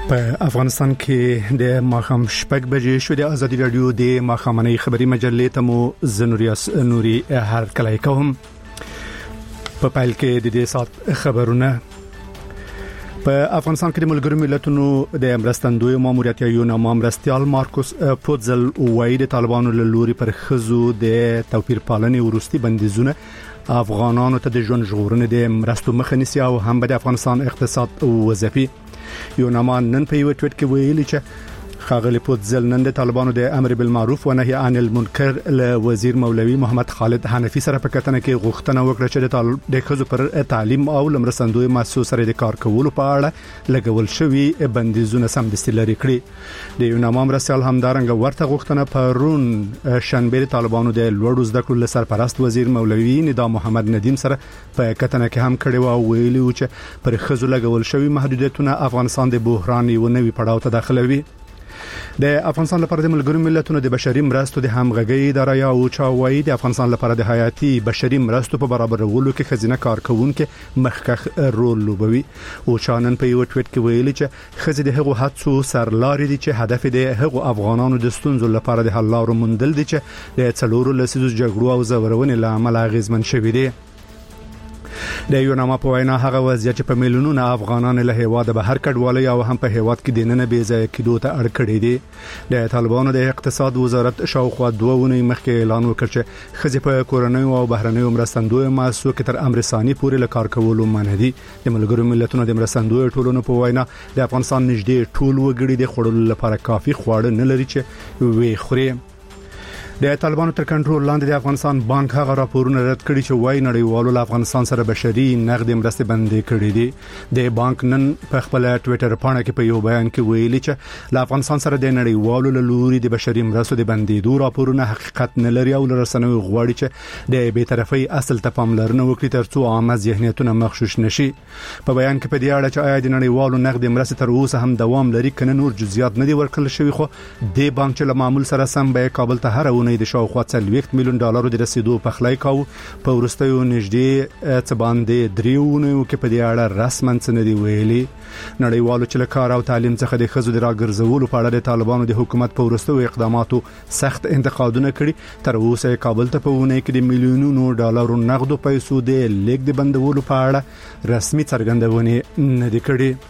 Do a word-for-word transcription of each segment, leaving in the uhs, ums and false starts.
په افغانستان کې د ماخام شپږ بجې شو د ازادي رادیو د ماخامنۍ خبري مجلې ته مو زنوریاس نوري هر کله کوم په پایل کې د دې سات خبرونه په افغانستان کې د ملګرو ملتونو د مرستندوی ماموریت یو نامه مرستيال مارکوس پوتزل وایي د طالبانو له لوري پر خزو د توپیر پالنې ورستي بندیزونه افغانانو ته د ژوند ژغورنې د مرستو مخه نیسي او هم د افغانستان اقتصاد وظیفي یو نامه نن په یو ټویټ کې ویلي چې خاغلی پوتزل نن د طالبانو د امر بالمعروف و نهي عن المنکر له وزیر مولوي محمد خالد حنفي سره په کتنه کې غوښتنه وکړه چې د طالب د خزو پر تعلیم او لمرسندوی مؤسسو سره د کار کولو په اړه لګول شوی بندیزونه سمدستي لري کړی د یو نامه مرستيال همدارنګ ورته غوښتنه پرون شنبه طالبانو د لوړو زده کړو سرپرست وزیر مولوي ندا محمد ندیم سره په کتنه کې هم کړی و ویلي چې پر خزو لګول شوی محدودیتونه افغانستان د بحران یو نوي پړاو ته داخلوي د افغانستان لپاره د ملګرو ملتونو د بشري مرستو د همغږي ادارې او چاوي د افغانستان لپاره د حیاتي بشري مرستو په برابرولو کې خزینه کارکونکو مخکخ رول لوبوي او چانن په یو ټویټ کې ویلي چې خزې د هغو هڅو سرلاري دي چې هدف د هغو افغانانو د ستونزو لپاره د حل لارو موندل دي چې د څلورو لسیزو جګړو او زورونې لامل اغیزمن شوي دي د یو نامه په وینا هغه وضعیت چې په میلیونونو افغانان له هیواده به هر کډوالي او هم په هیواد کې د نن به ځای کېدو ته اړ کړی دي د طالبانو د اقتصاد وزارت شاوخوا دوه ونې مخکې اعلان وکړ چې خزې په کورونی او بهرنیو مرستندوی مؤسسو کې تر امر ثاني پورې له کار کولو منع دي د ملګرو ملتونو د مرستندوی ټولونو په وینا د افغانستان نږدې ټول وګړي د خړلو لپاره کافي خواړه نه لري چې وی خوري د طالبانو تر کنټرول لاندې د افغانستان بانک هغه راپورونه رد کړي چې وايي نړیوالو له افغانستان سره بشري نقد مرستې بندې کړې دي د بانک نن په خپل ټوئیټر باندې کې په یو بیان کې ویلي چې له افغانستان سره د نړیوالو له لوري د بشري مرستو د بندېدو راپورونه حقیقت نه لري او لرسنوي غواړي چې د بې طرفي اصل ته پاملرنه وکړي ترڅو عامه ذهنیتونه مغشوش نشي په بیان کې په دې اړه چې آیا د نړیوالو نقد مرستې تر اوسه هم دوام لري کنه نور جزئیات نه دي ورکړل شوی خو د بانک چې له معمول سره سم به کابل ته هر نه د شاوخوا څلوېښت میلیون ډالرو د رسیدو په خلای کاو په ورستیو نږدې څه باندې دریونه کې په دې اړه رسماً څه نه دی ویلي نړیوالو چې له کار او تعلیم څخه د خزو د راګرځولو په اړه د طالبانو د حکومت په ورستیو اقداماتو سخت انتقادونه کړي تر اوسه کابل ته په ونه کې د میلیونونو ډالرو نقدو پیسو د لیک د بندولو په اړه رسمي څرګندونه نه دی کړې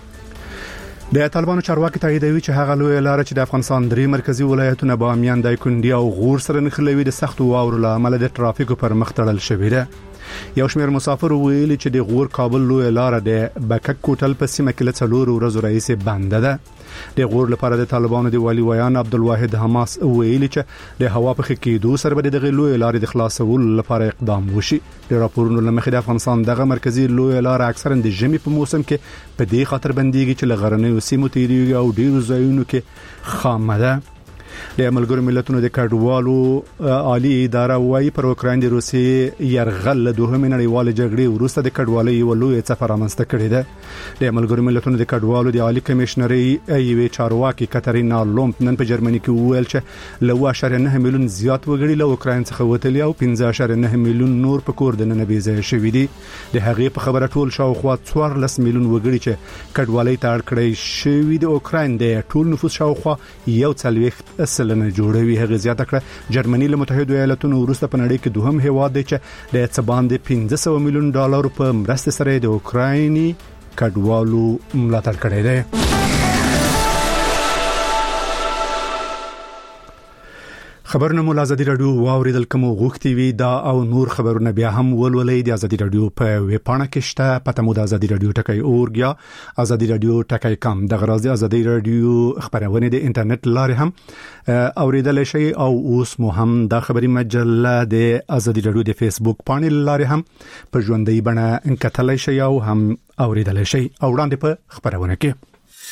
د طالبانو چارواکي تاییدوي چې هغه لوی لار چې د افغانستان درې مرکزی ولایتونه بامیان د کندي او غور سره نښلوي د سخت واورو لامل د ترافیکو پر مخ تړل شوی دی یو شمېر مسافر ویلي چې د غور کابل لوی لار د بکک کوټل په سیمه کې له څلور ورځو رئیس بند ده د غور لپاره د طالبانو د والی ویان عبدالواحد حماس ویلي چې د هوا په خکېدو سره به د لوی لارې د خلاصولو لپاره اقدام وشي د راپورونو لمخې د افغانستان دغه مرکزی لوی لار اکثرا د ژمي په موسم کې په دې خاطر بنديږي چې لغرنۍ سیمو تیریږي او ډیرو ځایونو کې خامه ده د ملګرو ملتونو د کډوالو عالی اداره وايي پر اوکراین د روسي يرغل له دوهمې نړیوال جګړې وروسته د کډوالۍ یو لوی څپه رامنځته کړې ده د ملګرو ملتونو د کډوالو د عالی کمشنري ایوي چارواکي کاترینا لومپ نن په جرمني کې وویل چې له واش نه میلیون زیات وګړي له اوکراین څخه وتلي او پنځه نه میلیون نور په کور د نه بيځای شوي دي د هغې په خبره ټول شاوخوا څوارلس میلیون وګړي چې کډوالۍ ته اړ کړی شوي د اوکراین د ټول نفوس شاوخوا یو څلوېښت سلنه جوړوي هغه زیاته کړه جرمني له متحده ایالاتونو وروسته په نړۍ کې دوهم هیواد دی چې د څه باندې پنځه سوه میلیون ډالر په مرسته سره د اوکرایني کډوالو ملاتړ کړی دی خبرونه مو ازادي رادیو واوریدل کوم غوښتي وي دا او نور خبرونه بیا هم ولولې د ازادي رادیو په ویب پاڼه کې شته پته مو د ازادي رادیو ټکی اورګ یا ازادي رادیو ټکی کام د غرازي ازادي رادیو خبرونه د انټرنیټ لارې هم اوریدل شي او اوس مو هم د خبري مجله د ازادي رادیو د فیسبوک پاڼې لارې هم په ژوندۍ بڼه انکتل شي او هم اوریدل شي او وړاندې په خبرونه کې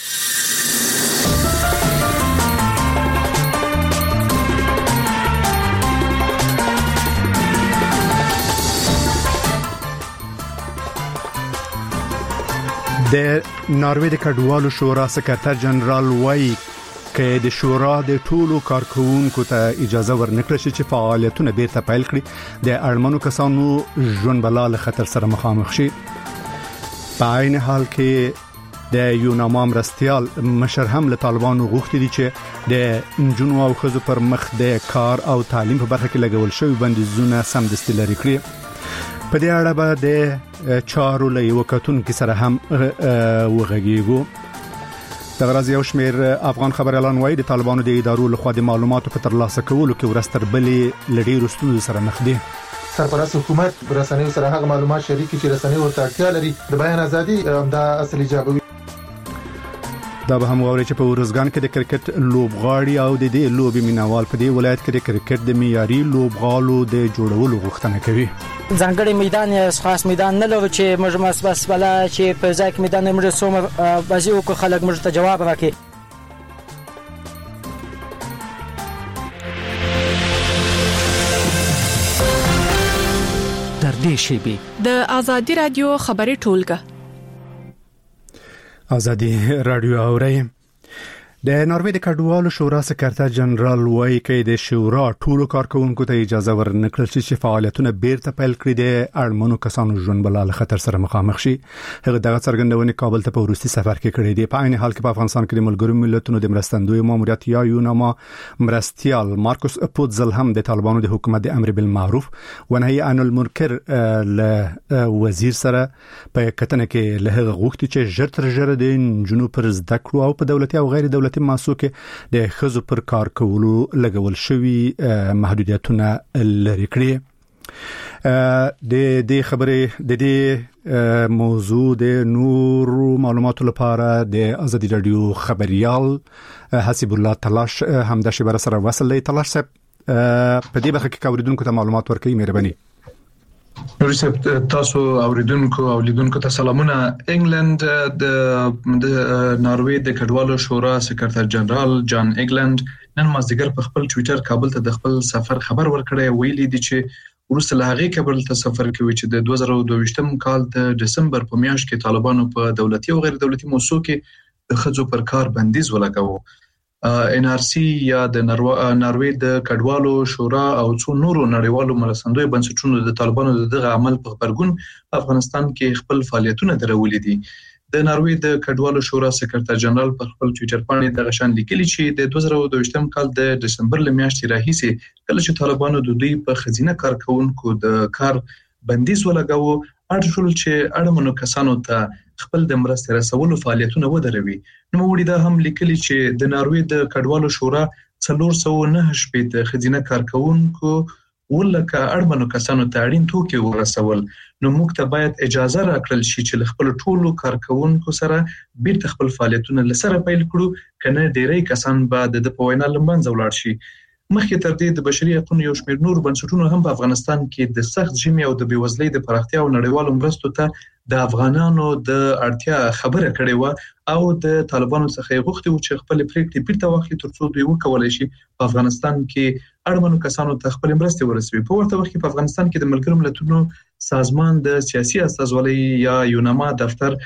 د ناروې د کډوالو شورا سکرټر جنرال وایي کې د شورا د ټولو کارکونکو ته اجازه ورنکړه چې فعالیتونه بیرته پیل کړي د اړمنو کسانو ژوند بلا له خطر سره مخامخ شي په عین حال کې د یوناما مرستیال مشر هم له طالبانو غوښتي دي چې د جنو او خزو پر مخ د کار او تعلیم په برخه کې لګول شوی بندیزونه سمدستي لري کړی. په دې اړه به د چارو له یو کتونکو سره هم وغږیږو. د غرض یو شمیر افغان خبر اعلان وایي د طالبانو د ادارو لخوا د معلوماتو په ترلاسه کولو کې ورستر بلې لډیرو ستونزو سره مخ دي. سرپرست حکومت رسنیو سره هغه معلومات شریکي چې رسنیو ورته اړتیا لري. د بیان ازادي دا اصل ایجابوي. دا به هم ووري چې په ورزګان کې د کرکټ لوبغاړي او د دې لوبي مینوال په دې ولایت کې د کرکټ د معیاري لوبغالو د جوړولو غوښتنه کوي. ځانګړی میدان یا خاص میدان نه لري چې موږ مسبس ولا چې په ځای کې میدان موږ سوم بازي او خلک موږ ته جواب راکړي. در دې شیبه د ازادي رادیو خبري ټولګه ازادي رادیو اوري. د ناروې د کډوالو شورا سکرټر جنرال وایي چې د شورا ټولو کارکونکو ته اجازه ورنکړل چې فعالیتونه بیرته پیل کړي د اړمنو کسانو ژوند بلال خطر سره مخامخ شي. هغه دغه څرګندونه کابل ته په وروستي سفر کې کړې دي. په عین حال کې په افغانستان کې د ملګرو ملتونو د مرستندوی ماموریت یا یوناما مرستیال مارکوس پوتزل هم د طالبانو د حکومت د امر بالمعروف و نهي عن المنکر له وزیر سره په کتنه کې له هغه غوښتي چې ژر تر ژره د جنوب پر زده کړو او په دولتي او غیر دولتي ماسو کې د خزو پر کار کولو لګول شوی محدودیتونه لري کړی. د دې خبرې د دې موضوع د نور معلوماتو لپاره د ازادي رادیو خبريال حسیب الله تلاش هم د شبر سره وصل دی. تلاش صاحب په دې برخه کې اوریدونکو ته معلومات ورکړئ مهرباني. نورسب تاسو اوریدونکو او لیدونکو ته سلامونه. انګلند د ناروې د کډوالو شورا سکرټر جنرال جان ایګلند نن مازدیګر په خپل ټوئیټر کابل ته د خپل سفر خبر ورکړی. ویلي دي چې ورسره له هغه کابل ته سفر کوي چې د دوه زره دوه ویشتم کال د دسمبر په میاشت کې طالبانو په دولتي او غیر دولتي موسسو کې د خځو پر کار بندیز ولګاوه. ان ار سی یا د ناروې د کډوالو شورا او څو نورو نړیوالو مرستندوی بنسټونو د طالبانو دغه عمل په خبرګون افغانستان کې خپل فعالیتونه درولې دي. د ناروې د کډوالو شورا سکرټر جنرال په خپل ټوئیټر باندې د غشان لیکلي چې د دوه زره دوه ویشتم کال د دسمبر ل میاشتې راهیسې کله چې طالبانو د دوی په خزینه کارکونکو د کار بندیز ولګاوه اړ شول چې اړمنو کسانو ته خپل د مرستې رسولو فعالیتونه ودروي. نو وړي دا هم لیکلي چې د ناروې د کډوالو شورا څلور سوه نهه شپږ خزینه کارکونکو ولکه اړمنو کسانو ته اړین توکي ورسول. نو موږ ته باید اجازه راکړل شي چې خپل ټولو کارکونکو سره بیرته خپل فعالیتونه لسره پیل کړو، کنه ډیری کسان به د په وینا لمنځه ولاړ شي. مخکې تر دې د بشري حقوقو یو شمېر نور بنسټونو هم په افغانستان کې د سخت ژمي او د بیوزلۍ د پراختیا او نړیوالو مرستو ته د افغانانو د اړتیا خبره کړې و او د طالبانو څخه غوښتي و چې خپل پریکړې بیرته واخلي ترڅو دوی وکولای شي په افغانستان کې اړمنو کسانو ته خپل مرستې ورسوي. په ورته وخت کې په افغانستان کې د ملګرو ملتونو سازمان د سیاسي استازولۍ یا یوناما دفتر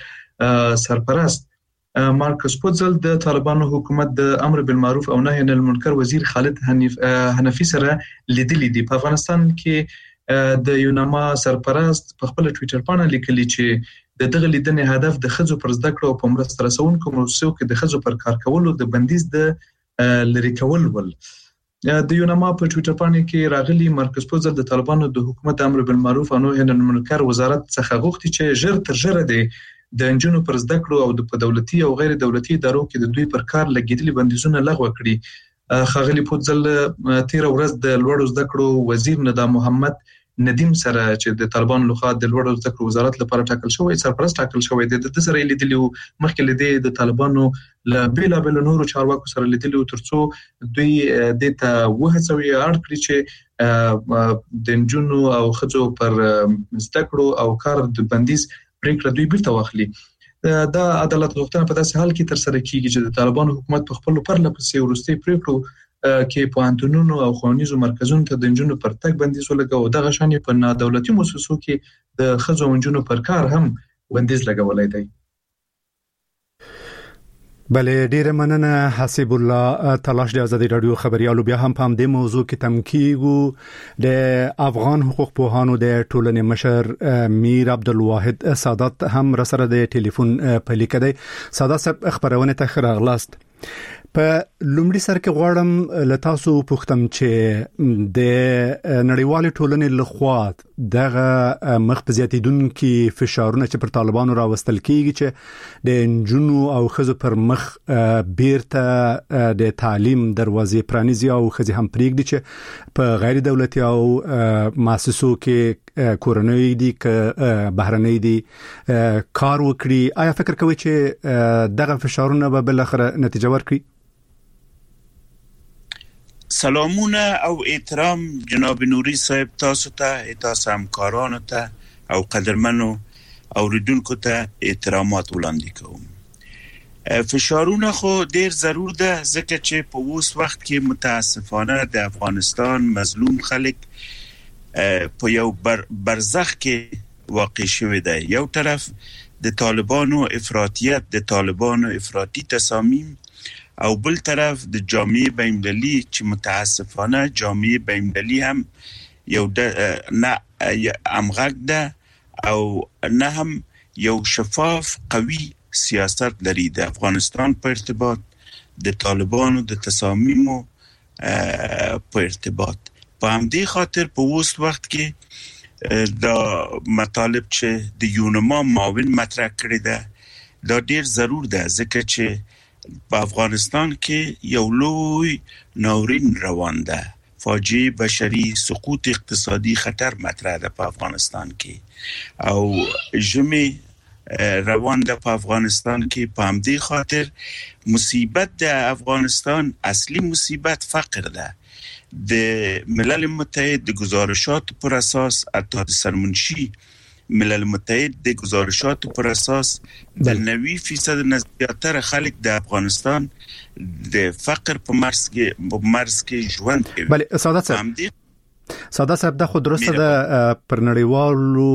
سرپرست مارکوس پوتزل د طالبانو حکومت د امر بالمعروف او نهي عن المنکر وزیر خالد حنفي سره لیدلې دي. په افغانستان کې د یوناما سرپرست په خپل ټوئیټر باندې لیکلي چې د دغه لیدنې هدف د خځو پر زده کړو او په مرسته رسونکو موسسو کې د خځو پر کار کولو د بندیز د لری کول ول. د یوناما په ټوئیټر باندې کې راغلي مارکوس پوتزل د طالبانو د حکومت امر بالمعروف او نهي عن المنکر وزارت څخه غوښتي چې ژر تر ژره دی د انجونو پر زده کړو او د دولتي او غیر دولتي ادارو کې د دوی پر کار لګیدلي بندیزونه لغوه کړي. خاغلی پوتزل تیر ورځ د لوړو زده کړو وزیر ندا محمد ندیم سره چې د طالبانو لخوا د لوړو زده کړو وزارت لپاره ټاکل شوی سرپرست ټاکل شوی دی د سره لیدلي مخکې لیدي د طالبانو له بیلا بیل نورو چارواکو سره لیدلي ترڅو دوی د ته وهڅوي اړ کړی چې د انجونو او خځو پر زده کړو او کار د بندیز پریکړه دوی بیرته واخلي. دا عدالت غوښتنه په داسې حال کې تر سره کیږي چې د طالبانو حکومت په خپل پرله پسې ورستي پریکړو کې پوهنتونونو او ښوونیزو مرکزونو ته د انجونو پر تګ بندیز ولګاوه. دغه شان په نادولتي مؤسسو کې د ښځو او انجونو پر کار هم بندیز لګولای دی. بله ډیره مننه حسیب الله تلاش د ازادي رادیو خبريالو. بیا هم په دې موضوع کې تمکیګو د افغان حقوق پوهانو د ټولنې مشر میر عبدالواحد سادات هم را سره د ټلیفون په لیکه دی. سادات صاحب خبرونه ته خراغلاست. په لومړي سر کې غواړم لتاسو پوښتم چې د نړیوال ټولنې لخوا دغه مخ په زیاتیدونکو فشارونه چې پر طالبانو راوستل کیږي چې د جنونو او خزو پر مخ بیرته د تعلیم دروازې پرانیزي او خزي هم پریږدي چې په غیر دولتي او مؤسسو کې کورنۍ دي ک بهرنۍ دي کار وکړي. آیا فکر کوئ چې دغه فشارونه به بل اخر نتیجه ورکړي؟ سلامونه او احترام جناب نوری صاحب، تاسو ته، تاسو همکارانو ته او قدرمنو اوریدونکو ته احترامات وړاندې کوم. فشارونه خو ډیر ضرور ده ځکه چې په اوس وخت کې متاسفانه د افغانستان مظلوم خلک په یو بر برزخ کې واقع شوی دی. یو طرف د طالبانو افراطیت، د طالبانو افراطي تصامیم، او بل طرف د جامعه بین‌المللي چې متاسفانه جامعه بین‌المللي هم یو نه امغک ده او نه هم یو شفاف قوي سیاست لري د افغانستان په ارتباط د طالبانو د تصامیمو په ارتباط. په همدې خاطر په اوس وخت کې دا مطالب چې د یونما معاون مطرح کړی ده دا ډیر ضرور ده ځکه چې په افغانستان کې یو لوی ناورین روان ده. فاجعه بشري، سقوط اقتصادي خطر مطرح ده په افغانستان کې او ژمی روان ده په افغانستان کې. په همدې خاطر مصیبت د افغانستان اصلي مصیبت فقر ده. د ملل متحد د گزارشات پر اساس حتی د سرمنشي ملل متحد د گزارشات پر اساس د نوي فیصد نزدیاتر خلک د افغانستان د فقر په مرز کې په مرز کې ژوند کوي. بله سادات صاحب سادات صاحب دا خو درسته ده پر نړیوالو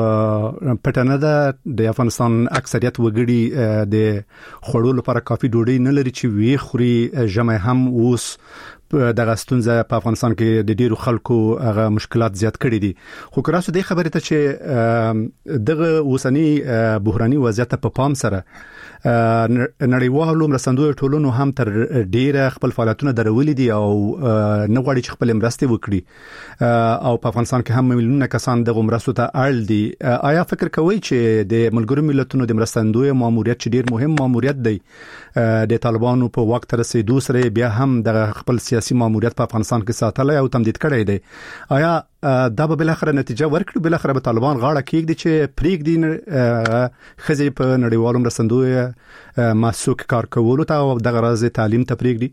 پټنه ده د افغانستان اکثریت وګړي د خړولو لپاره کافي ډوډۍ نه لري چې وی خوري. جمع هم اوس دغه ستونزه په افغانستان کې د ډیرو خلکو هغه مشکلات زیات کړي دي. خو کراسو د خبرې ته چې دغه اوسنی بحراني وضعیت په پام سره نړیوالو مرستندوی ټولنو هم تر ډیره خپل فعالیتونه درولې دي او نه غواړي چې خپل مرستې وکړي او په افغانستان کې هم میلیونونه کسان دغه مرستو ته اړ دي. آیا فکر کوئ چې د ملګرو ملتونو د مرستندوی ماموریت چې ډیر مهم ماموریت دی د طالبانو په وخت رسیدو سره بیا هم د خپل سیاسي ماموریت په افغانستان کې ساتلای او تمدید کړی دی، آیا دا به بل اخر نتیجه ورکړي؟ بل اخر به طالبان غاړه کېږدي چې پریږدي خزي په نړیوالو مرستندوی مسوک کار کولو ته او د غرض تعلیم ته پریږدي؟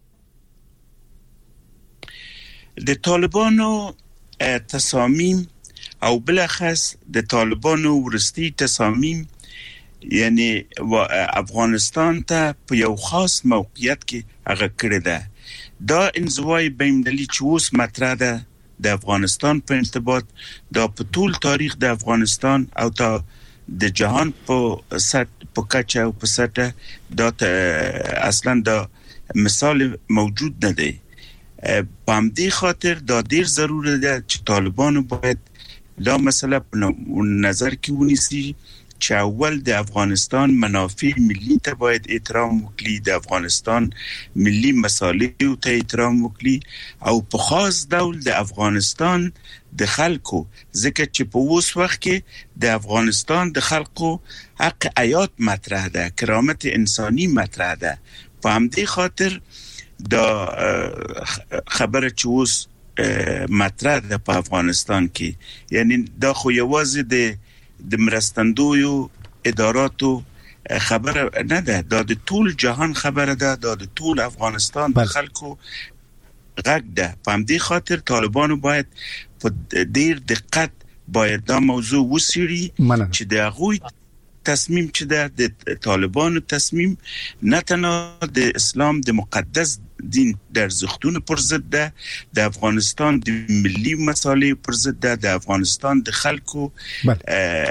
د طالبانو تصامیم او بلخص د طالبانو ورستی تصامیم یعنی افغانستان ته په یو خاص موقعیت کې هغه کړی ده. دا انزوای بین‌المللي چې اوس مطرح ده د افغانستان په ارتباط دا په ټول تاریخ د افغانستان او تا د جهان په سطح په کچه او په سطح دا اصلا دا مثال موجود نه دی. په همدې خاطر دا ډیر ضروری ده چې طالبانو باید دا مسله په نظر کې ونیسي چې اول د افغانستان منافع ملی ته باید احترام وکړي، د افغانستان ملی مصالح ته احترام وکړي او په خاص ډول د افغانستان د خلکو، ځکه چې په اوس وخت کې د افغانستان د خلکو حق حیات مطرح ده، کرامت انسانی مطرح ده. په همدې خاطر دا خبره چې اوس مطرح ده په افغانستان کې، یعنی دا خو یوازې د د مرستندویو اداراتو خبره نه ده، دا د ټول جهان خبره ده، دا د ټول افغانستان د خلکو غږ ده. په همدې خاطر طالبانو باید په ډیر دقت باید دا موضوع وڅېړي چې د هغوی تصمیم چې ده د طالبانو تصمیم نه تنها د اسلام د مقدس دین در ارزښتونو پر ضد ده، د افغانستان د ملي مصالح پر ضد ده، د افغانستان د خلکو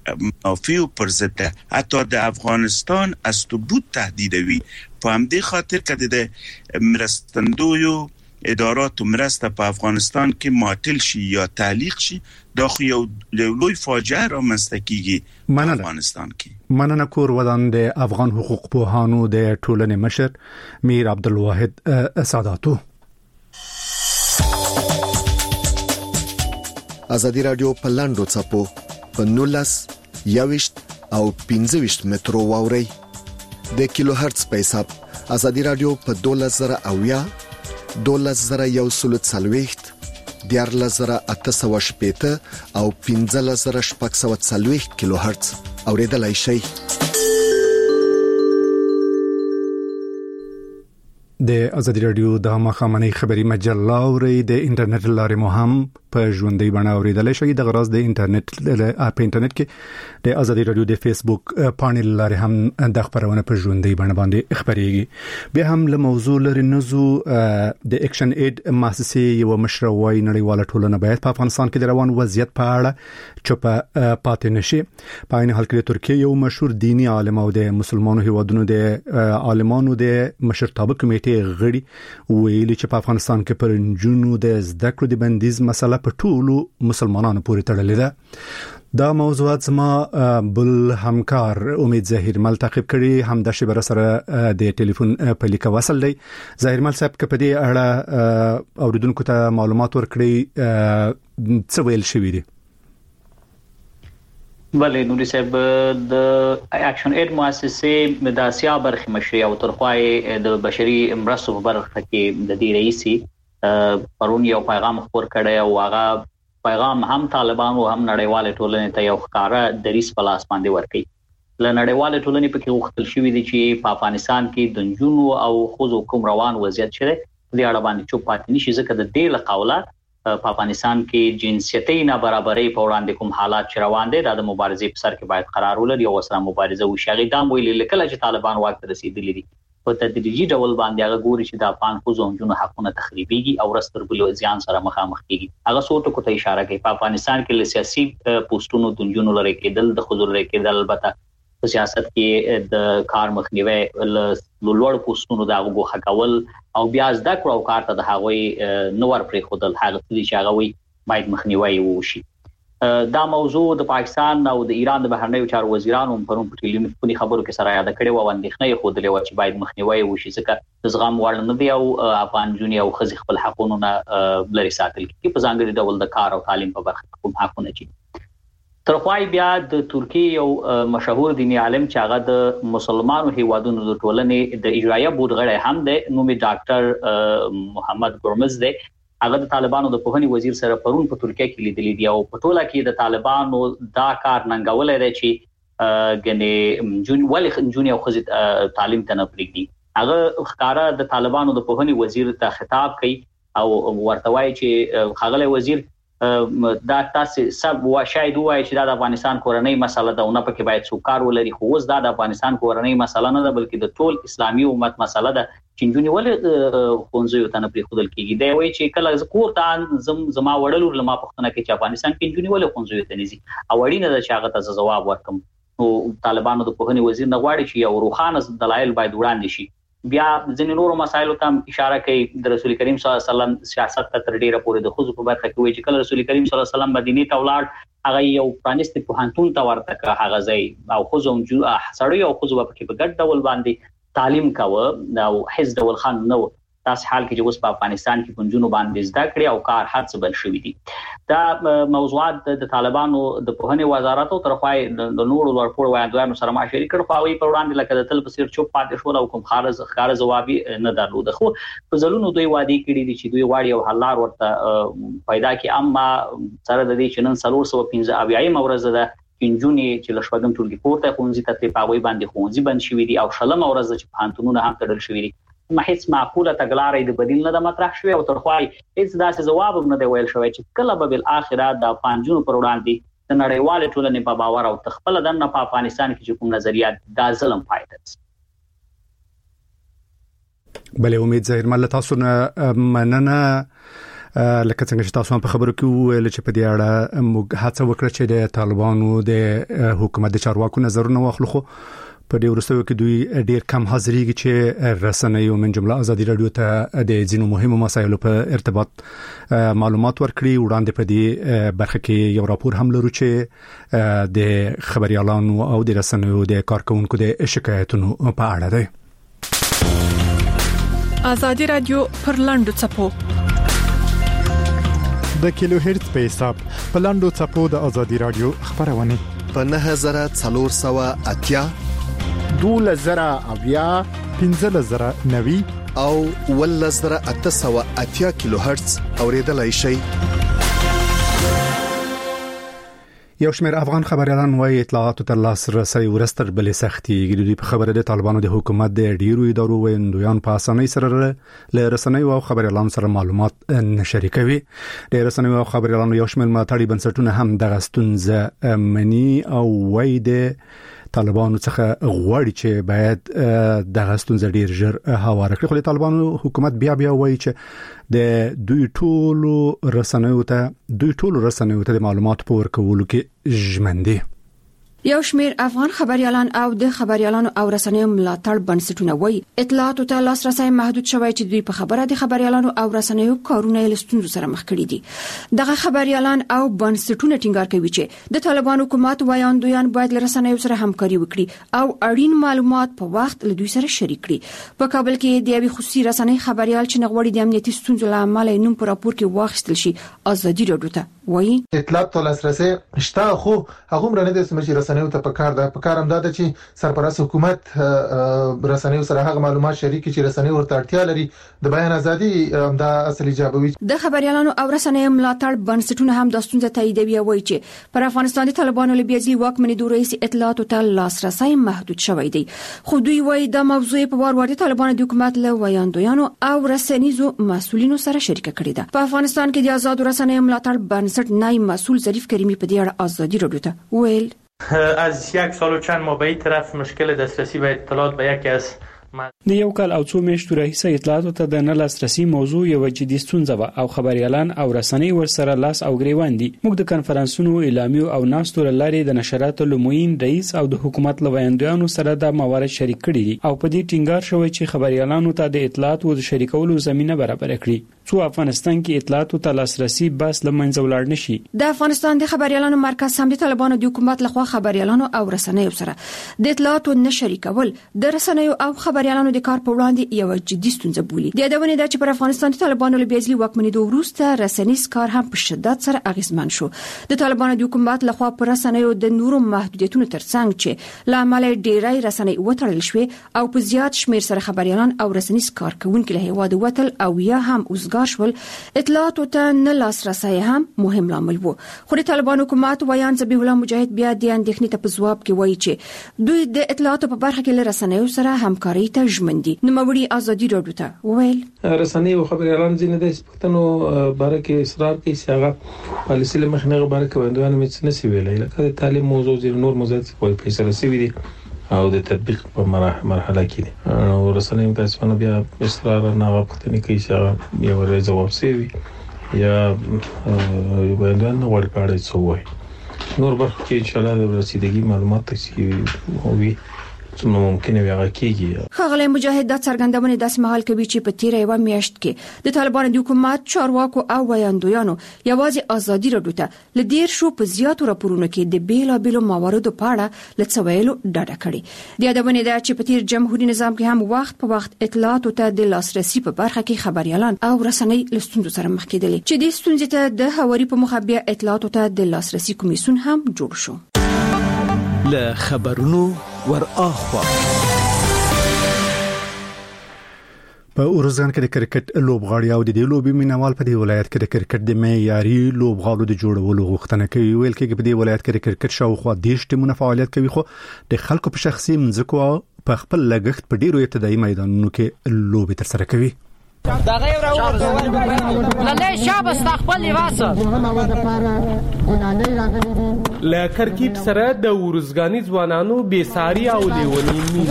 منافع پر ضد حتی د افغانستان استبود تهدیدوي. په همدې خاطر که د مرستندویو ادارات و مرسته په افغانستان کې معطل شي یا تعلیق شي، دا خو یو لوی فاجعه رامنځته کیږي په افغانستان کې. مننه. کور ودان د افغان حقوق پوهانو د ټولنې مشر میر عبدالواحد ساداتو. ازادي رادیو په لاندو چپو په نولس یاوشت او پنځه مترو واوري د کیلو هرتز په حساب. ازادي رادیو په دولس زره اویا دولس زره یو سلو څلوېښت دیارلس زره اته سوه شپېته او پنځلس زره شپږ سوه څلوېښت کیلو هرتز اوریدلای شئ. د ازادي رادیو د مخامنۍ خبري مجله اوري د انټرنیټ لارې مو هم په ژوندۍ بڼه اوریدلای شئ. د غراز د انټرنیټ په انټرنیټ کې د ازادي رادیو د فیسبوک پاڼې لارې هم د خبرونه په ژوندۍ بڼه باندې خبريږي. بیا هم له موضوع لري نزو د اکشن اید مؤسسې یو مشروعي نړیواله ټولنه باید په افغانستان کې د روان وضعیت په اړه چوپ پاتې نشي. په عین حال کې ترکیه یو مشهور دینی عالم او د مسلمانانو هیوادونو د عالمانو د مشرتابه کمیټې غړي ویلي چې په افغانستان کې پر جنونو د زده کړو د بندیز مسله په ټولو مسلمانانو پورې تړلې ده. دا موضوعات زما بل همکار امید ظاهر مل تعقیب کړي، هم د شبر سره د ټلیفون په لیک وصل دی. ظاهر مل صاحب په دې اړه اوریدونکو ته معلومات ورکړي څه ویل شوی دی؟ بله نوري صاحب، د اکشن اید مؤسسه د اسیا برخه مشري او ترخوای د بشري مرستو په برخه کې د دې رئیسي پرون یو پیغام خبر کړی او هغه پیغام هم طالبان او هم نړیواله ټولنې ته یو ښکارا دریس پلاس باندې ورکړي. ل نړیواله ټولنې په کې وختل شوې دي چې په افغانستان کې د جنونو او خوځو کوم روان وضعیت شوی د اړه باندې چوپ پاتې نشي، ځکه د دې له قوله په افغانستان کې جنسیتي نابرابرۍ په وړاندې کوم حالات چې روان دي د مبارزې په سر کې باید قرار ولري او سره مبارزه وشي. هغه دا ویلي لکه چې طالبان واک ته رسیدلي دي په تدریجي ډول باندې هغه ګوري چې د افغان خوځو جنونو حقونه تخریبيږي او رستر بل ځان سره مخامخ کیږي. هغه څوټو کو ته اشاره کوي په افغانستان کې سیاسي پوسټونو د جنونو لري کېدل د خوځو لري کېدل، البته په سیاست کې د کار مخنیوي لوړ پوسټونو د هغه حقول او بیا زده کړو او کار ته د هغوی نور پرې خودل هغه چې هغه وي باید مخنیوي وشي. دا موضوع د پاکستان او د ایران د بهرنیو چارو وزیرانو پرون په ټلیفوني خبرو کې سره یاد کړي و اندېښنه خوده لوي چې باید مخنیوي وشي، ځکه زغم وړ نه دی او افغان جونی او خزي خپل حقوقونه لري ساتل کی په ځانګړي ډول د کار او تعلیم په برخه کې کوم حقونه چي. ترخوای بیا د ترکیه یو مشهور دینی عالم چې هغه د مسلمانانو هیوادونو د ټولنې د اجرایه بورډ غړی هم دی، نومي ډاکټر محمد ګرمز دی. هغه د طالبانو د پوهنې وزیر سره پرون په ترکیه کې لیدلې دی او په ټوله کې د طالبانو دا کار ننګولای دی چې ګنې جون ولې جونی او خزي تعلیم ته نه پریږدي. هغه ښکارا د طالبانو د پوهنې وزیر ته خطاب کوي او ورته وایي چې خغله وزیر دا تاسو سب وا شاید وایي چې دا د افغانستان کورنۍ مسله ده او نه پکې باید څوکار ولري، خو اوس دا د افغانستان کورنۍ مسله نه ده بلکې د ټول اسلامي امت مسله ده چې جونی ولې خونځو ته نه پرې خودل کیږي. دی وایي چې کله کور ته زم زما وړلور لما پښتنه کې چې افغانستان کې جونی ولې خونځو ته نيزي او اړینه ده چې هغه ته جواب ورکم. نو طالبانو د پوهنې وزیر نه غواړي چې یو روخانه دلایل باید وړاندې شي. بیا ځینې نورو مسایلو ته اشاره کوي. د رسول کریم صلی الله علیه وسلم سیاست ته تر ډیره پورې د خوځو په برخه کې وایي چې کله رسول کریم صلی الله علیه وسلم مدینه ته ولاړ هغه یو پرانیستي پوهنتون ته ورته هغه ځای او خوځو سړی او خوځو په کې په ګډ ډول باندې تعلیم کاوه او حزب ډول خان نو تاسو حال کې چې اوس په افغانستان کې پنځونو باندې زده کړې او کار هڅه بل شوې دي. دا موضوعات د طالبانو د پوهنې وزارت او ترخوای د نورو ورپور وایندوانو سره ماشوري کړ خو وی پر وړاندې لکه د تل بصیر چوپ پاتې شو او کوم خارج خارج جوابي نه درلود. خو په ځلونو دوی وادي کړی دي چې دوی واړی او حلار ورته پیدا کی، اما سره د دې چې نن څلور سوه پنځه اویایم ورځ ده انجونی چې لښوګم ټولګي پورته خونځي ته په پاوی باندې خونځي بند شوې دي او شلم ورځ چې پانتونونه هم تړل شوې دي. ما هیڅ معقوله تګلارې د بدیل نه د مطرح شوې او ترخوای هیڅ داسې جواب نه دی ویل شوی چې کله به بل اخره د پنځونو پر وړاندې د نړیوال ټولنې په باور او تخپل د نه په افغانستان کې کوم نظریات دا ظلم پایته. بله امید ظاهر مل تاسو نه مننه. لکه څنګه چې تاسو هم په خبرو کې ویل چې په دې اړه موږ هڅه وکړه چې د طالبانو د حکومت د چارواکو نظرونه واخلو، خو په دې ورستیو کې دوی ډیر کم حاضرېږي چې رسنیو من جمله ازادي رادیو ته د ځینو مهمو مسایلو په ارتباط معلومات ورکړي. وړاندې په دې برخه کې یو راپور هم لرو چې د خبريالانو او د رسنیو د کارکونکو د شکایتونو په اړه دی. ازادي رادیو پر لاندو چپو د کیلو هرتز په حساب په لاندو چپو د ازادي رادیو خبرونه په نه هزار څلور سوه اتیا دوله زره اویا پنځه زره نوي او ول زره اته سوه اتیا کیلو هرتز اوریدلای شي. یو شمېر افغان خبريالان وايي اطلاعاتو ته لاسرسي ورستر بلې سختي د په خبره د طالبانو د حکومت د ډیرو ادارو ویندویان په اسانۍ سره له رسنیو او خبريالانو سره معلومات نشري کوي. د رسنیو او خبريالانو یو شمېر ملاتړي بنسټونه هم د غستونزه منی او وايي د طالبانو څخه غواړي چې باید د غستونزه ډیر ژر هواره کړي، خو د طالبانو حکومت بیا بیا وايي چې د دوی ټولو رسنیو ته دوی ټولو رسنیو ته د معلوماتو په ورکولو کې ژمن دي. یو شمیر افغان خبريالان او د خبريالانو او رسنیو ملاتړ بنسټونه وایي اطلاعاتو ته لاسرسي محدود شوی چې دوی په خبره د خبريالانو او رسنیو کارونه لستونزو سره مخ کړي دي. دغه خبريالان او بنسټونه ټینګار کوي چې د طالبان حکومت وایاندویان باید له رسنیو سره همکاري وکړي او اړین معلومات په وخت له دوی سره شریک کړي. په کابل کې د یوې خصوصي رسنۍ خبريال چې نغوړي د امنیتي ستونزو له امله نوم په راپور کې واخیستل شي ازادي رادیو ته وایي اطلاعات ته لاسرسي شته، خو هغه مرنه د سمجي رسنیو ته پکار ده پکار هم ده چې سرپرست حکومت رسنیو سره هغه معلومات شریک چې رسنیو ورته اړتیا لري. د بیان ازادي د اصلي جوابوي د خبريالانو او رسنیو ملاتړ بنسټونه هم د ستونزې تاییدوي او وایي چې پر افغانستان د طالبانو له بیازلي واکمنۍ دوره رئیس اطلاعاتو ته لاسرسي محدود شوی دی. خو دوی وایي د موضوع په وار وار د طالبانو د حکومت له وایاندویانو او رسنیزو مسؤلینو سره شریک کړي ده. په افغانستان کې د آزاد رسنیو ملاتړ بنسټ نای مسئول ظریف کریمی په دې اړه ازادي رادیو ته ویل از یک سال و چند ماه به این طرف مشکل دسترسی به اطلاعات به یکی از د یو کال او څو میاشتو راهیسه اطلاعاتو ته د نه لاسرسي موضوع یو جدي ستونزه وه او خبريالان او رسنۍ ورسره لاس او ګریوان دي. موږ د کنفرانسونو اعلامیو او ناستو لارې د نشراتو لوموین رئیس او د حکومت لویاندویانو سره د موارد شریک کړي دي او په دې ټینګار شوی چې خبريالانو ته د اطلاعاتو د شریکولو زمينه برابر کړي څو افغانستان کې اطلاعاتو ته لاسرسي بس لمنځه ولاړ نشي. د افغانستان د خبريالانو مرکز هم د طالبانو د حکومت لخوا خبريالانو او رسنیو سره د اطلاعاتو نشریکول د رسنیو او خبريالانو د کار په وړاندې یو جدي ستونزه بولي. د یادونه ده چې پر افغانستان د طالبانو له بیازلي واکمنۍ وروسته رسنیز کار هم په شدت سره اغیزمن شو. د طالبانو د حکومت لخوا پر رسنیو د نورو محدودیتونو ترڅنګ چې لامل ډیری رسنۍ وټړل شوې او په زیات شمیر سره خبريالان او رسنیز کارکونکو له هیواد وتل او یا هم شول اطلاعاتو ته نه لاسرسي هم مهم لامل وو. خو د طالبان حکومت ویان ذبیح الله مجاهد بیا د اندېښنې ته په ځواب کې وایي چې دوی د اطلاعاتو په برخه کې له رسنیو سره همکاري ته ژمن دي. نوموړي ازادي رادیو ته ویل رسنۍ او خبريالان ځینې د سپکتنو باره کې اصرار کوي چې هغه پالیسي له مخې نه باره کې وندوان مې څه نسی ویلای لکه د تعلیم موضوع ځینې نور موضوعات په فیصله شوی دي او د تطبیق په مرحله کې دي او رسنۍ متاسفانه بیا اصرار نه غوښتنه کوي چې یو ورځ جواب شي یا باندې نه ورکړی څه وایي نور برخه کې ان شاء الله د رسیدګي معلومات تکي وي څومره ممکنه وي هغه کیږي. خغلی مجاهد د څرګندونې داسې مهال کوي چې په تیره یو میاشت کې د طالبانو د حکومت چارواکو او ویاندویانو یوازې ازادي رادیو ته لدیر شو په زیاتو راپورونو کې د بیلابیلو مواردو په اړه لڅویلو ډاډه کړي. د یادونه ده چې په تیر جمهوریت نظام کې هم وخت په وخت اطلاعاتو ته د لاسرسي په برخه کې خبريالان او رسنۍ لستوندو سره مخ کېدل چې د ستونزې ته د هواري په مخه بیا اطلاعاتو ته د لاسرسي کمیسیون هم جوړ شو. له خبرونو ور اخوا په اورزګان کې د کرکټ لوبغاړي او د دې لوبي مینوال په دې ولایت کې د کرکټ د معیاري لوبغاړو د جوړولو غوښتنه کوي. ویل کېږي په دې ولایت کې د کرکټ شاوخوا دیش ټیمونه فعالیت کوي خو د خلکو په شخصي مځکو په خپل لګښت په ډیرو ابتدایي میدانونو کې لوبي تر سره کوي. دا غیر راوړل لاله شابه استقبال لباسه لا کرکټ سره د ورزګانی ځوانانو بې ساری او لیونی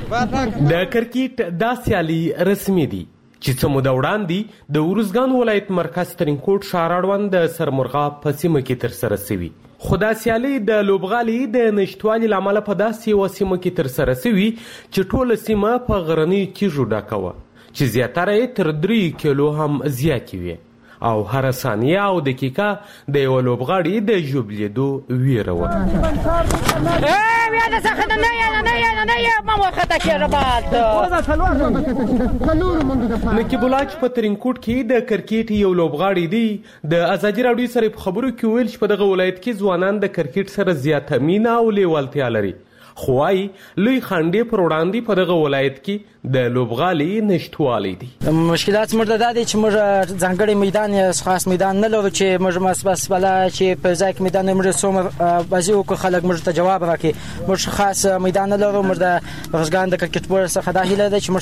د کرکټ دا سیالي رسمي دي چې څه موده وړاندې د ارزګان ولایت مرکز ترینکوټ ښار اړوند د سرمرغاب په سیمه کې ترسره شوي. خو دا سیالي د لوبغالي د نشتوالي له امله په داسې یوه سیمه کې ترسره شوي چې ټوله سیمه په غرنیو تیږو ډکه وه چې زیاتره یې تر درې کیلو هم زیاتې وې او هره ثانیه او دقیقه د یوه لوبغاړي د ژوبلېدو ویره وه. نقیب الله چې په ترینکوټ کې د کرکټ یو لوبغاړی دی د ازادي راډیو سره په خبرو کې ویل چې په دغه ولایت کې ځوانان د کرکټ سره زیاته مینه او لیوالتیا لري خو وايي لوی خنډې پر وړاندې په دغه ولایت کې د لوبغالي نشتوالی دي. مشکلات موږ دا دي چې موږ ځانګړی میدان یا خاص میدان نه لرو چې موږ مسبس بلا چې په ځای کې میدان موږ څومره بازي وکړو خلک موږ ته جواب راکړي. موږ خاص میدان نه لرو. موږ د افغانستان د کرکټ بورډ څخه دا هیله ده چې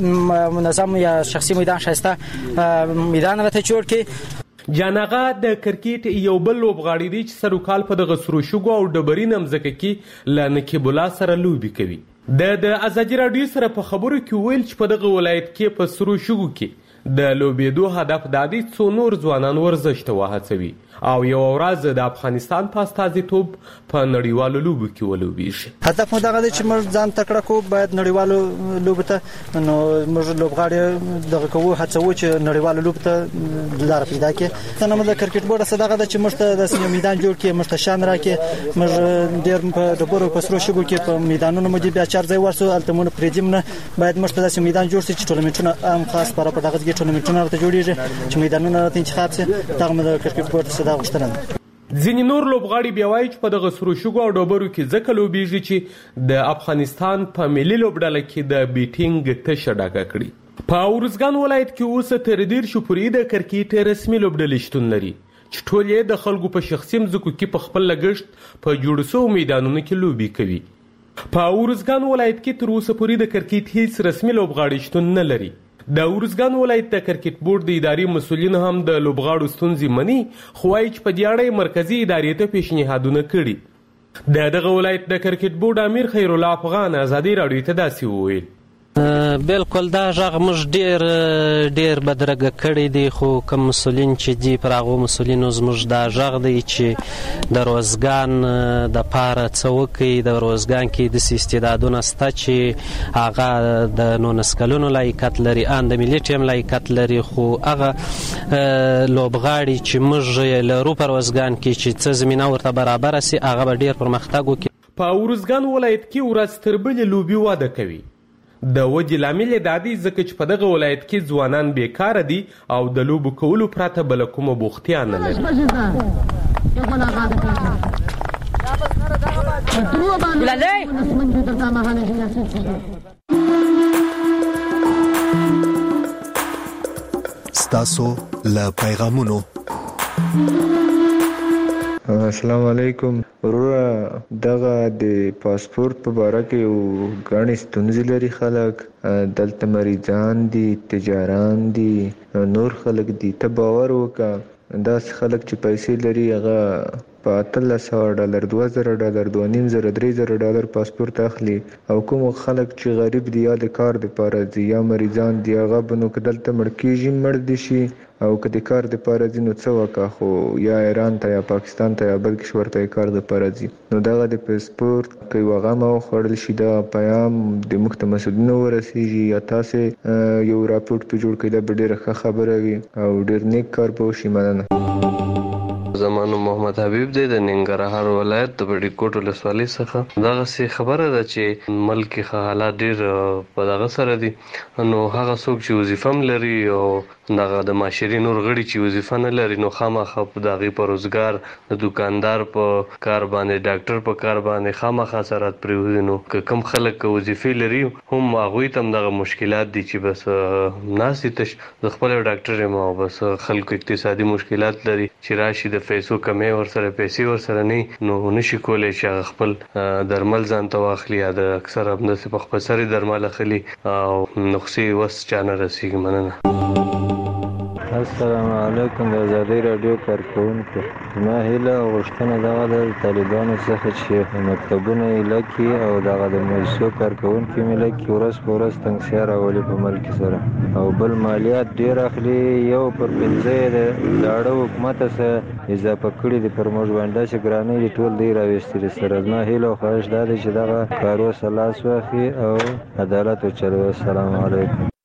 موږ منظم یا شخصي میدان شایسته میدان راته جوړ کړي. جاناغه د کرکټ یو بل لوبغاړی دی چې سروکال په دغه سرو شګو او ډبرین مځکه کې له نقیب الله سره لوبي کوي. د د ازادي راډیو سره په خبرو کې ویل چې په دغه ولایت کې په سرو شګو کې د لوبېدو هدف دا دی څو نور ځوانان ورزش ته وهڅوي او یو ورځ د افغانستان په استازیتوب په نړیوالو لوبو کې ولوبېږي. هدف مو دغه دی چې موږ ځان تکړه کوو باید نړیوالو لوبو ته نو موږ لوبغاړي دغه کوو هڅوو چې نړیوالو لوبو ته لاره پیدا کړي. څنګه موږ د کرکټ بورډ څخه دغه چې موږ ته د سیمه میدان جوړ کړي موږ ته شان راکړي. موږ ډېر په ډبرو په سرو شګو کې په میدانونو مو دي بیا چار ځای ورسو هلته مونږ پرېږدیم نه باید موږ ته داسې میدان جوړ شي چې ټورنمنټونه هم خاص پاره په دغه کې ټورنمنټونه راته جوړېږي چې میدانونه راته انتخاب شي. دغه مو د کرکټ بورډ څخه دا غوښتنه ده. ځینې نور لوبغاړي بیا وایي چې په دغه سرو شګو او ډبرو کې ځکه لوبېږي چې د افغانستان په ملي لوبډله کې د بیټینګ تشه ډکه کړي. په ارزګان ولایت کې اوس تر ډېر شو پورې د کرکټ رسمي لوبډلې شتون لري چې ټول یې د خلکو په شخصي مځکو کې په خپل لګښت په جوړ شوو میدانونو کې لوبې کوي. په ارزګان ولایت کې تر اوسه پورې د کرکټ هیڅ رسمي لوبغاړي شتون نه لري. د ارزګان ولایت د کرکټ بورډ د اداري مسؤلین هم د لوبغاړو ستونزې مني خو وايي چې په دې اړه مرکزي ادارې ته پیشنهادونه کړي. د دغه ولایت د کرکټ بورډ امیر خیر الله افغان ازادي راډیو ته داسې وویل. بالکل دا غږ موږ ډیر ډیر بدرګه کړی دی خو کوم مسولین چې دی پر هغه مسولینو زموږ دا غږ دی چې د روزګان د پاره څوکي د روزګان کې د استعدادونه ستا چې هغه د نونسکلونو لایقت لري ان د ملي ټیم لایقت لري خو هغه لوبغاړي چې موږ لرو پر روزګان کې چې څه زمينه ورته برابر سي هغه به ډیر پرمختګ وکړي. په ارزګان ولایت کې ورځ تر بلې لوبي واده کوي. د وجې لامل دا دی ځکه چې په دغه ولایت کې ځوانان بیکاره دي او د لوبو کولو پرته بله کومه بوختیا نه لري. ستاسو له پیغامونو السلام علیکم وروره دغه د پاسپورت په باره کې یو ګڼې ستونزې لري خلک دلته مریضان دي تجاران دي نور خلک دي ته باور وکړه داسې خلک چې پیسې لري هغه په اتلس سوه ډالر دوه زره ډالر دوه نیم زره درې زره ډالر پاسپورت اخلي او کوم خلک چې غریب دي یا د کار دپاره ځي یا مریضان دي هغه به نو که دلته مړ کېږي مړ دي شي او که د کار دپاره ځي نو څه وکړه خو یا ایران ته یا پاکستان ته یا بل کشور ته یې کار دپاره ځي نو دغه د پاسپورت که یوه غمه وخوړل شي دغه پیام د موږ ته مسؤلینو ورسېږي یا تاسې یو راپورټ په جوړ کړئ دا به ډېره ښه خبره وي او ډېر نیک کار به وشي. مننه. زمانو محمد حبیب دی د ننګرهار ولایت د بډې کوټ ولسوالۍ څخه. دغسې خبره ده چې ملک کې حالات ډېر په دغه سره دي نو هغه څوک چې وظیفه هم لري او دغه د معاشري نور غړي چې وظیفه نه لري نو خامخا په د هغې په روزګار د دوکاندار په کار باندې ډاکټر په کار باندې خامخا اثرات پرېوځي. نو که کوم خلک وظیفې لري هم هغوی ته هم دغه مشکلات دي چې بس ناست دي تش زه خپل یو ډاکټر یم او بس خلکو اقتصادي مشکلات لري چې راشي د پیسو کمی ورسره پیسې ورسره نه نو نشي کولی چې هغه خپل درمل ځان ته واخلي یا د اکثر همداسې په خپل سر درمل اخلي او نقصې وس چا نه رسېږي. مننه. السلام علیکم. د ازادي رادیو کارکونکو، ما هیله او غوښتنه دغه د طالبانو څخه چې مکتبونه یې لکي او دغه د مؤسسو کارکونکي مې لکي ورځ په ورځ تنګسیا راولي په ملک سره، او بل مالیات ډیر اخلي، یو پر پنځه د لاړه حکومت سره اضافه کړي دي پر موږ باندې چې ګرانې دي ټول دی راوستي سره. ما هیله او خواهش دا دی چې دغه کارو سلاس واخلي او عدالت وچلوي. السلام علیکم.